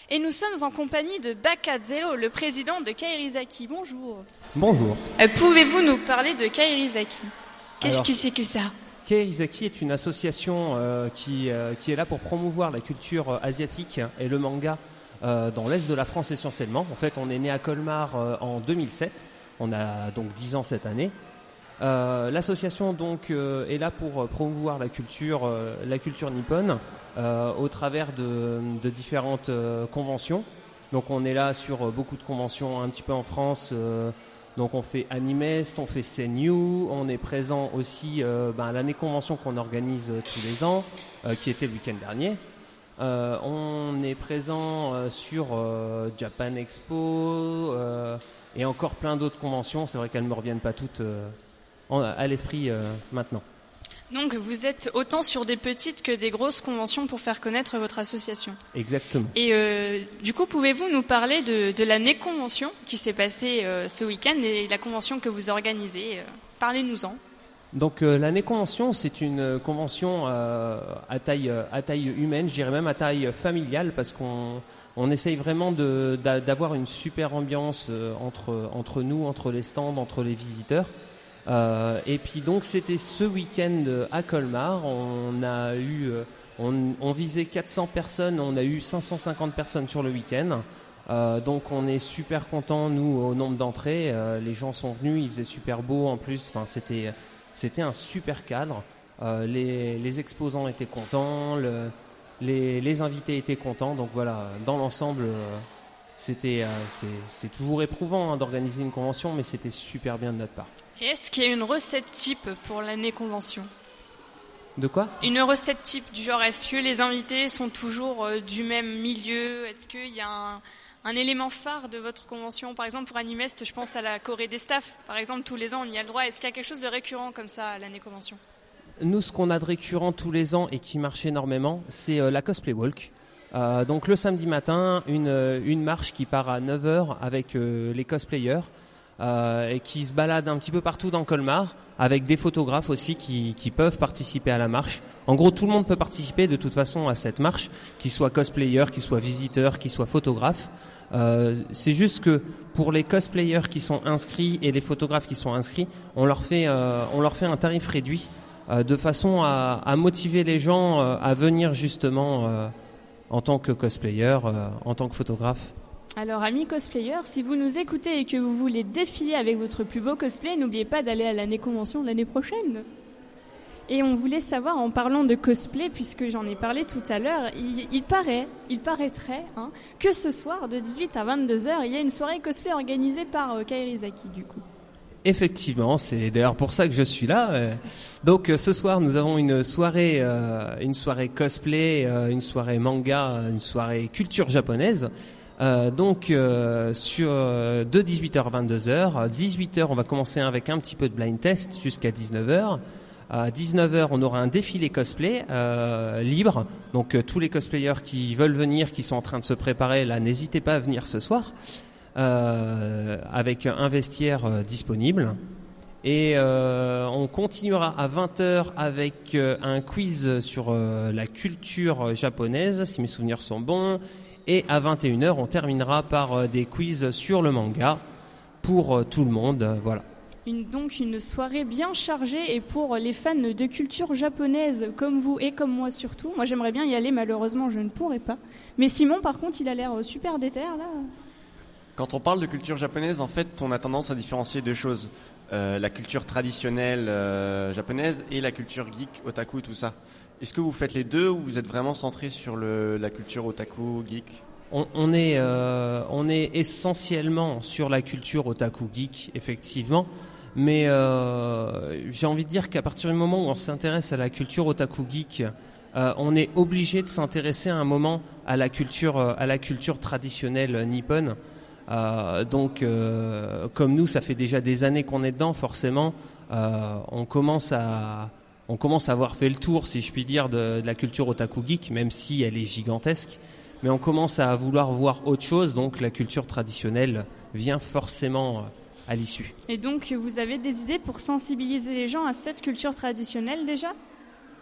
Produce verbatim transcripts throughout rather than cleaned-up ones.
Et nous sommes en compagnie de Bakazero, le président de Kairizaki. Bonjour. Bonjour. Euh, pouvez-vous nous parler de Kairizaki ? Qu'est-ce Alors, que c'est que ça ? Kairizaki est une association euh, qui, euh, qui est là pour promouvoir la culture euh, asiatique et le manga euh, dans l'est de la France essentiellement. En fait, on est né à Colmar euh, en deux mille sept. On a donc dix ans cette année. Euh, l'association donc euh, est là pour promouvoir la culture, euh, la culture nippone euh, au travers de, de différentes euh, conventions. Donc on est là sur euh, beaucoup de conventions un petit peu en France. Euh, donc on fait Animest, on fait Senyu, on est présent aussi euh, ben, à l'année convention qu'on organise euh, tous les ans, euh, qui était le week-end dernier. Euh, on est présent euh, sur euh, Japan Expo euh, et encore plein d'autres conventions. C'est vrai qu'elles ne me reviennent pas toutes euh, en, à l'esprit euh, maintenant. Donc vous êtes autant sur des petites que des grosses conventions pour faire connaître votre association. Exactement. Et euh, du coup, pouvez-vous nous parler de, de l'année convention qui s'est passée euh, ce week-end et la convention que vous organisez euh, Parlez-nous-en. Donc euh, l'année convention, c'est une convention euh, à taille à taille humaine, je dirais même à taille familiale, parce qu'on on essaye vraiment de, d'a, d'avoir une super ambiance euh, entre entre nous, entre les stands, entre les visiteurs. Euh, et puis donc c'était ce week-end à Colmar. On a eu, euh, on, on visait quatre cents personnes, on a eu cinq cent cinquante personnes sur le week-end. Euh, donc on est super contents nous au nombre d'entrées. Euh, les gens sont venus, il faisait super beau en plus. Enfin c'était C'était un super cadre. Euh, les, les exposants étaient contents, le, les, les invités étaient contents. Donc voilà, dans l'ensemble, euh, c'était, euh, c'est, c'est toujours éprouvant hein, d'organiser une convention, mais c'était super bien de notre part. Et est-ce qu'il y a une recette type pour l'année convention ? De quoi ? Une recette type du genre, est-ce que les invités sont toujours euh, du même milieu ? Est-ce qu'il y a un, un élément phare de votre convention ? Par exemple, pour Animest, je pense à la Corée des staffs. Par exemple, tous les ans, on y a le droit. Est-ce qu'il y a quelque chose de récurrent comme ça à l'année convention ? Nous, ce qu'on a de récurrent tous les ans et qui marche énormément, c'est euh, la Cosplay Walk. Euh, donc le samedi matin, une, une marche qui part à neuf heures avec euh, les cosplayers. Euh, et qui se balade un petit peu partout dans Colmar, avec des photographes aussi qui, qui peuvent participer à la marche. En gros, tout le monde peut participer de toute façon à cette marche, qu'ils soient cosplayers, qu'ils soient visiteurs, qu'ils soient photographes. Euh, c'est juste que pour les cosplayers qui sont inscrits et les photographes qui sont inscrits, on leur fait, euh, on leur fait un tarif réduit, euh, de façon à, à motiver les gens euh, à venir justement euh, en tant que cosplayer, euh, en tant que photographe. Alors, amis cosplayers, si vous nous écoutez et que vous voulez défiler avec votre plus beau cosplay, n'oubliez pas d'aller à l'année convention l'année prochaine. Et on voulait savoir, en parlant de cosplay, puisque j'en ai parlé tout à l'heure, il, il paraît, il paraîtrait hein, que ce soir, de dix-huit à vingt-deux heures, il y a une soirée cosplay organisée par euh, Kairizaki, du coup. Effectivement, c'est d'ailleurs pour ça que je suis là. Donc ce soir, nous avons une soirée, euh, une soirée cosplay, euh, une soirée manga, une soirée culture japonaise. Euh, donc euh, sur euh, de dix-huit heures à vingt-deux heures, dix-huit heures on va commencer avec un petit peu de blind test jusqu'à dix-neuf heures. À dix-neuf heures on aura un défilé cosplay euh, libre. Donc euh, tous les cosplayers qui veulent venir, qui sont en train de se préparer là, n'hésitez pas à venir ce soir euh, avec un vestiaire euh, disponible. Et euh, on continuera à vingt heures avec euh, un quiz sur euh, la culture japonaise, si mes souvenirs sont bons. Et à vingt et une heures, on terminera par euh, des quiz sur le manga pour euh, tout le monde. Euh, voilà. Une, donc une soirée bien chargée et pour les fans de culture japonaise comme vous et comme moi surtout. Moi j'aimerais bien y aller, malheureusement je ne pourrais pas. Mais Simon par contre il a l'air super déter là. Quand on parle de culture japonaise, en fait on a tendance à différencier deux choses. Euh, la culture traditionnelle euh, japonaise et la culture geek, otaku, tout ça. Est-ce que vous faites les deux ou vous êtes vraiment centré sur le, la culture otaku, geek ? On, on, est, euh, on est essentiellement sur la culture otaku, geek, effectivement. Mais euh, j'ai envie de dire qu'à partir du moment où on s'intéresse à la culture otaku, geek, euh, on est obligé de s'intéresser à un moment à la culture, à la culture traditionnelle nippone. Euh, donc, euh, comme nous, ça fait déjà des années qu'on est dedans, forcément, euh, on commence à... On commence à avoir fait le tour, si je puis dire, de, de la culture otaku geek, même si elle est gigantesque. Mais on commence à vouloir voir autre chose, donc la culture traditionnelle vient forcément à l'issue. Et donc, vous avez des idées pour sensibiliser les gens à cette culture traditionnelle déjà ?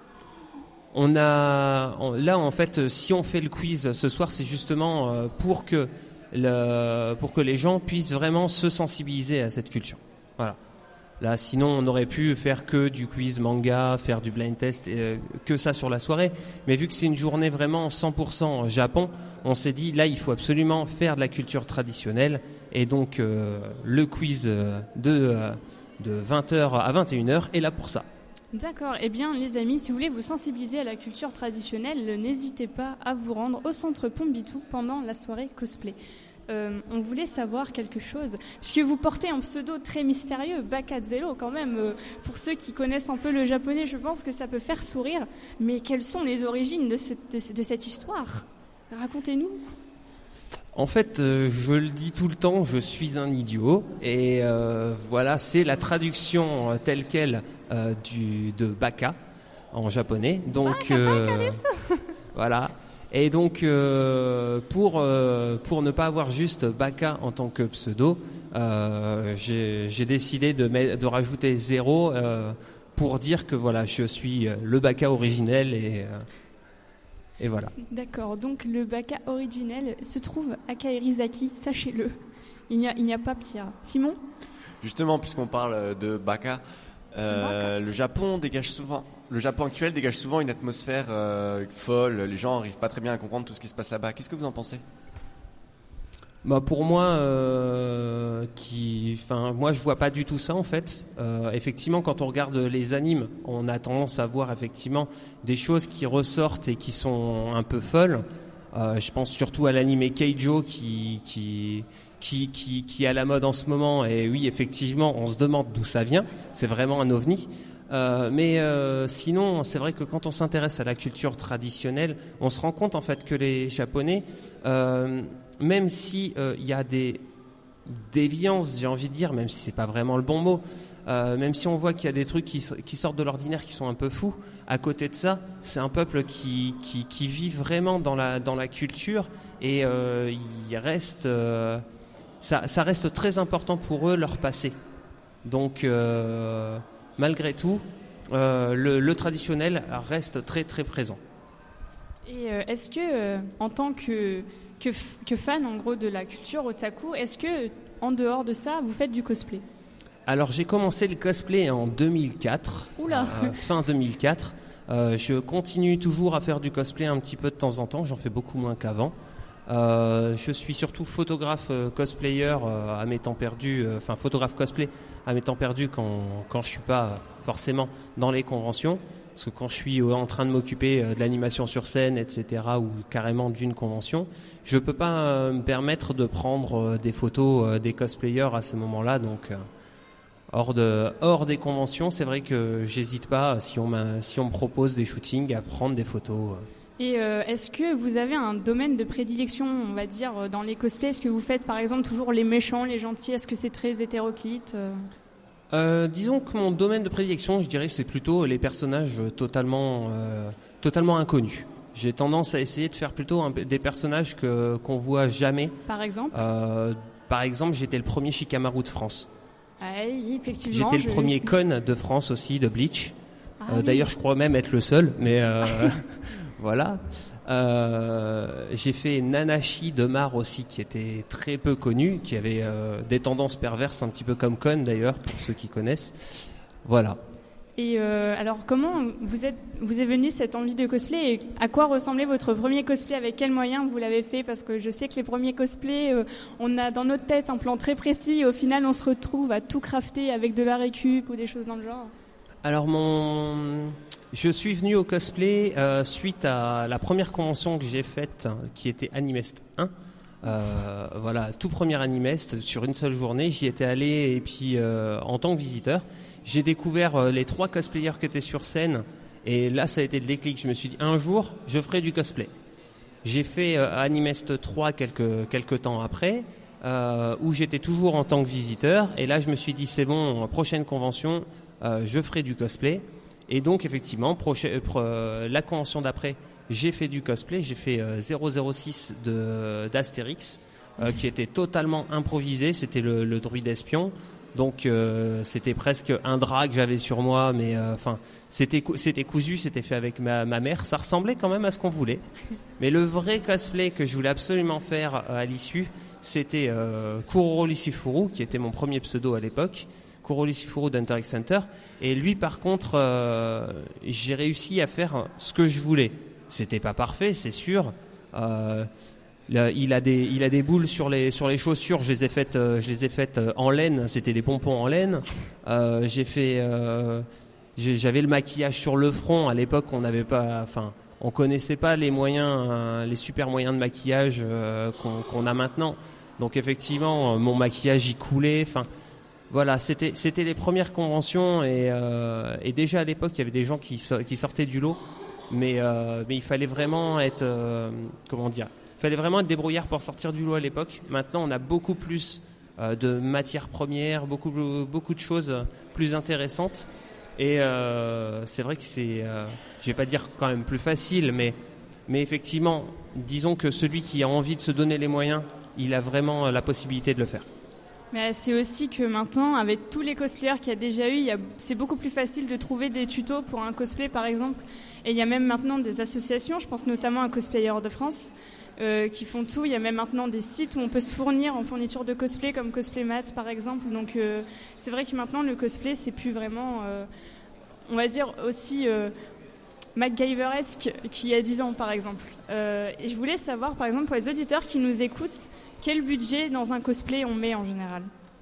On a, on, là en fait, si on fait le quiz ce soir, c'est justement euh, pour que le, pour que les gens puissent vraiment se sensibiliser à cette culture. Voilà. Là, sinon, on aurait pu faire que du quiz manga, faire du blind test, euh, que ça sur la soirée. Mais vu que c'est une journée vraiment cent pour cent Japon, on s'est dit, là, il faut absolument faire de la culture traditionnelle. Et donc, euh, le quiz de, euh, de vingt heures à vingt et une heures est là pour ça. D'accord. Eh bien, les amis, si vous voulez vous sensibiliser à la culture traditionnelle, n'hésitez pas à vous rendre au centre Pombitou pendant la soirée cosplay. Euh, on voulait savoir quelque chose, puisque vous portez un pseudo très mystérieux, Bakazelo, quand même. Euh, pour ceux qui connaissent un peu le japonais, je pense que ça peut faire sourire. Mais quelles sont les origines de, ce, de, de cette histoire ? Racontez-nous. En fait, euh, je le dis tout le temps, je suis un idiot. Et euh, voilà, c'est la traduction euh, telle quelle euh, du, de Baka en japonais. Donc, euh, voilà. Et donc, euh, pour, euh, pour ne pas avoir juste Baka en tant que pseudo, euh, j'ai, j'ai décidé de, mettre, de rajouter zéro euh, pour dire que voilà, je suis le Baka originel et, euh, et voilà. D'accord, donc le Baka originel se trouve à Kaerizaki, sachez-le. Il n'y a, il n'y a pas pire. Simon ? Justement, puisqu'on parle de Baka, euh, le Japon dégage souvent... Le Japon actuel dégage souvent une atmosphère euh, folle. Les gens n'arrivent pas très bien à comprendre tout ce qui se passe là-bas. Qu'est-ce que vous en pensez ? Bah pour moi, euh, qui, enfin moi je vois pas du tout ça en fait. Euh, effectivement, quand on regarde les animes, on a tendance à voir effectivement des choses qui ressortent et qui sont un peu folles. Euh, je pense surtout à l'anime Keijo qui qui qui qui qui est à la mode en ce moment. Et oui, effectivement, on se demande d'où ça vient. C'est vraiment un ovni. Euh, mais euh, sinon, c'est vrai que quand on s'intéresse à la culture traditionnelle, on se rend compte en fait que les Japonais, euh, même si il euh, y a des déviances, j'ai envie de dire, même si c'est pas vraiment le bon mot, euh, même si on voit qu'il y a des trucs qui, qui sortent de l'ordinaire, qui sont un peu fous, à côté de ça, c'est un peuple qui qui, qui vit vraiment dans la dans la culture et euh, il reste, euh, ça ça reste très important pour eux leur passé. Donc euh, malgré tout, euh, le, le traditionnel reste très très présent. Et euh, est-ce que, euh, en tant que, que, que fan en gros de la culture otaku, est-ce que, en dehors de ça, vous faites du cosplay ? Alors j'ai commencé le cosplay en deux mille quatre, Oula. Euh, fin deux mille quatre. Euh, je continue toujours à faire du cosplay un petit peu de temps en temps, j'en fais beaucoup moins qu'avant. Euh, je suis surtout photographe euh, cosplayer euh, à mes temps perdus, enfin euh, photographe cosplay à mes temps perdus quand quand je suis pas forcément dans les conventions, parce que quand je suis euh, en train de m'occuper euh, de l'animation sur scène, et cetera, ou carrément d'une convention, je peux pas euh, me permettre de prendre euh, des photos euh, des cosplayers à ce moment-là, donc euh, hors de hors des conventions, c'est vrai que j'hésite pas si on m'a, si on me propose des shootings à prendre des photos. Euh, Et euh, est-ce que vous avez un domaine de prédilection, on va dire, dans les cosplays ? Est-ce que vous faites, par exemple, toujours les méchants, les gentils ? Est-ce que c'est très hétéroclite ? euh, Disons que mon domaine de prédilection, je dirais que c'est plutôt les personnages totalement, euh, totalement inconnus. J'ai tendance à essayer de faire plutôt un, des personnages que, qu'on voit jamais. Par exemple ? euh, Par exemple, j'étais le premier Shikamaru de France. Ah, oui, effectivement. J'étais je... le premier Kon de France aussi, de Bleach. Ah, euh, oui. D'ailleurs, je crois même être le seul, mais... Euh, Voilà. Euh, j'ai fait Nanashi de Mar aussi, qui était très peu connu, qui avait euh, des tendances perverses, un petit peu comme Kon d'ailleurs, pour ceux qui connaissent. Voilà. Et euh, alors, comment vous êtes, vous est venue cette envie de cosplay et à quoi ressemblait votre premier cosplay ? Avec quels moyens vous l'avez fait ? Parce que je sais que les premiers cosplays, euh, on a dans notre tête un plan très précis et au final, on se retrouve à tout crafter avec de la récup ou des choses dans le genre. Alors, mon... je suis venu au cosplay euh, suite à la première convention que j'ai faite, qui était Animest un. Euh, voilà, tout premier Animest, sur une seule journée. J'y étais allé et puis euh, en tant que visiteur, j'ai découvert euh, les trois cosplayers qui étaient sur scène. Et là, ça a été le déclic. Je me suis dit, un jour, je ferai du cosplay. J'ai fait euh, Animest trois quelques, quelques temps après, euh, où j'étais toujours en tant que visiteur. Et là, je me suis dit, c'est bon, prochaine convention, euh, je ferai du cosplay. Et donc, effectivement, prochaine, euh, la convention d'après, j'ai fait du cosplay. J'ai fait euh, zéro zéro six de, d'Astérix, euh, qui était totalement improvisé. C'était le, le druide espion. Donc euh, c'était presque un drap que j'avais sur moi, mais enfin euh, c'était cou- c'était cousu, c'était fait avec ma, ma mère. Ça ressemblait quand même à ce qu'on voulait. Mais le vrai cosplay que je voulais absolument faire euh, à l'issue, c'était euh, Kuroro Lissifuru, qui était mon premier pseudo à l'époque. Kuroro Lissifuru d'Hunter x Hunter. Et lui, par contre, euh, j'ai réussi à faire ce que je voulais. C'était pas parfait, c'est sûr. Euh, là, il a des, il a des boules sur les, sur les chaussures. Je les ai faites, euh, je les ai faites euh, en laine. C'était des pompons en laine. Euh, j'ai fait, euh, j'ai, j'avais le maquillage sur le front. À l'époque, on n'avait pas, enfin, on connaissait pas les moyens, euh, les super moyens de maquillage euh, qu'on, qu'on a maintenant. Donc effectivement, euh, mon maquillage y coulait. Enfin, voilà, c'était, c'était les premières conventions et, euh, et déjà à l'époque, il y avait des gens qui, so- qui sortaient du lot. Mais, euh, mais il fallait vraiment être, euh, comment dire, il fallait vraiment être débrouillard pour sortir du lot à l'époque. Maintenant, on a beaucoup plus euh, de matières premières, beaucoup, beaucoup de choses plus intéressantes. Et euh, c'est vrai que c'est, euh, je vais pas dire quand même plus facile, mais, mais effectivement, disons que celui qui a envie de se donner les moyens, il a vraiment la possibilité de le faire. Mais c'est aussi que maintenant, avec tous les cosplayers qu'il y a déjà eu, il y a, c'est beaucoup plus facile de trouver des tutos pour un cosplay, par exemple. Et il y a même maintenant des associations, je pense notamment à Cosplayer de France, euh, qui font tout. Il y a même maintenant des sites où on peut se fournir en fourniture de cosplay, comme CosplayMats, par exemple. Donc euh, c'est vrai que maintenant, le cosplay, c'est plus vraiment, euh, on va dire, aussi euh, MacGyveresque qu'il y a dix ans, par exemple. Euh, et je voulais savoir, par exemple, pour les auditeurs qui nous écoutent, quel budget dans un cosplay on met en général ?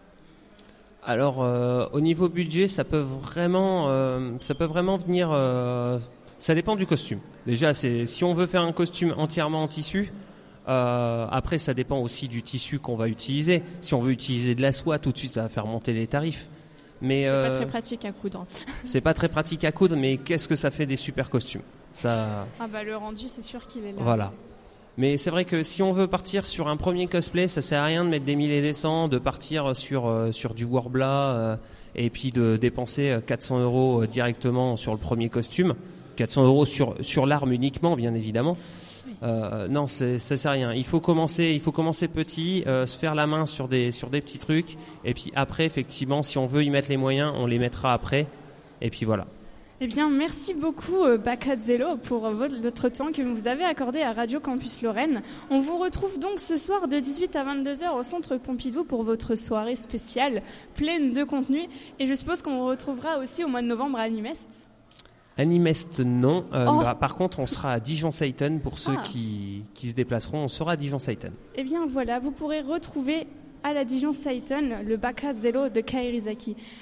Alors, euh, au niveau budget, ça peut vraiment, euh, ça peut vraiment venir. Euh, ça dépend du costume. Déjà, c'est si on veut faire un costume entièrement en tissu. Euh, après, ça dépend aussi du tissu qu'on va utiliser. Si on veut utiliser de la soie, tout de suite, ça va faire monter les tarifs. Mais c'est euh, pas très pratique à coudre. c'est pas très pratique à coudre, mais qu'est-ce que ça fait des super costumes ? Ça. Ah bah le rendu, c'est sûr qu'il est là. Voilà. Mais c'est vrai que si on veut partir sur un premier cosplay, ça sert à rien de mettre des mille et des cents, de partir sur euh, sur du Worbla euh, et puis de dépenser quatre cents euros euh, directement sur le premier costume, quatre cents euros sur sur l'arme uniquement, bien évidemment. Oui. Euh, non, c'est, ça sert à rien. Il faut commencer, il faut commencer petit, euh, se faire la main sur des sur des petits trucs, et puis après, effectivement, si on veut y mettre les moyens, on les mettra après, et puis voilà. Eh bien, merci beaucoup, euh, Bacazzello, pour euh, votre, votre temps que vous avez accordé à Radio Campus Lorraine. On vous retrouve donc ce soir de dix-huit à vingt-deux heures au Centre Pompidou pour votre soirée spéciale, pleine de contenu. Et je suppose qu'on vous retrouvera aussi au mois de novembre à Animest. Animest, non. Euh, Oh. bah, par contre, on sera à Dijon-Seyton pour ceux Ah. qui, qui se déplaceront. On sera à Dijon-Seyton. Eh bien, voilà, vous pourrez retrouver à la Dijon Seiton le Bacazzello de Kairizaki.